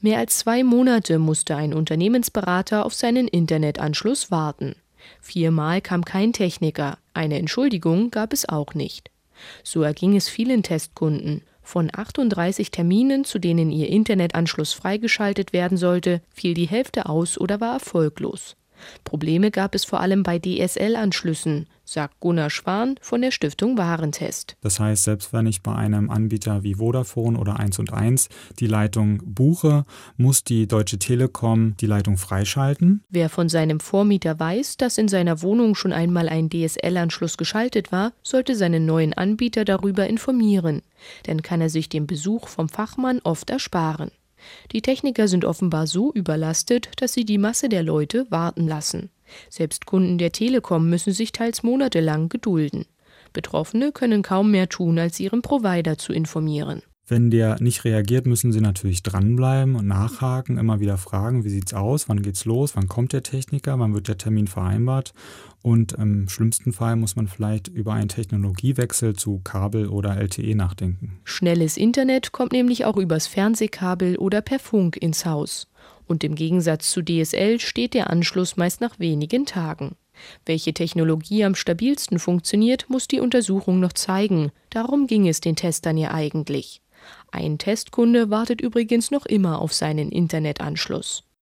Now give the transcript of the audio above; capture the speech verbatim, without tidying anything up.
Mehr als zwei Monate musste ein Unternehmensberater auf seinen Internetanschluss warten. Viermal kam kein Techniker, eine Entschuldigung gab es auch nicht. So erging es vielen Testkunden. Von achtunddreißig Terminen, zu denen ihr Internetanschluss freigeschaltet werden sollte, fiel die Hälfte aus oder war erfolglos. Probleme gab es vor allem bei D S L-Anschlüssen, sagt Gunnar Schwan von der Stiftung Warentest. Das heißt, selbst wenn ich bei einem Anbieter wie Vodafone oder eins und eins die Leitung buche, muss die Deutsche Telekom die Leitung freischalten. Wer von seinem Vormieter weiß, dass in seiner Wohnung schon einmal ein D S L-Anschluss geschaltet war, sollte seinen neuen Anbieter darüber informieren. Dann kann er sich den Besuch vom Fachmann oft ersparen. Die Techniker sind offenbar so überlastet, dass sie die Masse der Leute warten lassen. Selbst Kunden der Telekom müssen sich teils monatelang gedulden. Betroffene können kaum mehr tun, als ihren Provider zu informieren. Wenn der nicht reagiert, müssen Sie natürlich dranbleiben und nachhaken, immer wieder fragen, wie sieht's aus, wann geht's los, wann kommt der Techniker, wann wird der Termin vereinbart. Und im schlimmsten Fall muss man vielleicht über einen Technologiewechsel zu Kabel oder L T E nachdenken. Schnelles Internet kommt nämlich auch übers Fernsehkabel oder per Funk ins Haus. Und im Gegensatz zu D S L steht der Anschluss meist nach wenigen Tagen. Welche Technologie am stabilsten funktioniert, muss die Untersuchung noch zeigen. Darum ging es den Testern ja eigentlich. Ein Testkunde wartet übrigens noch immer auf seinen Internetanschluss.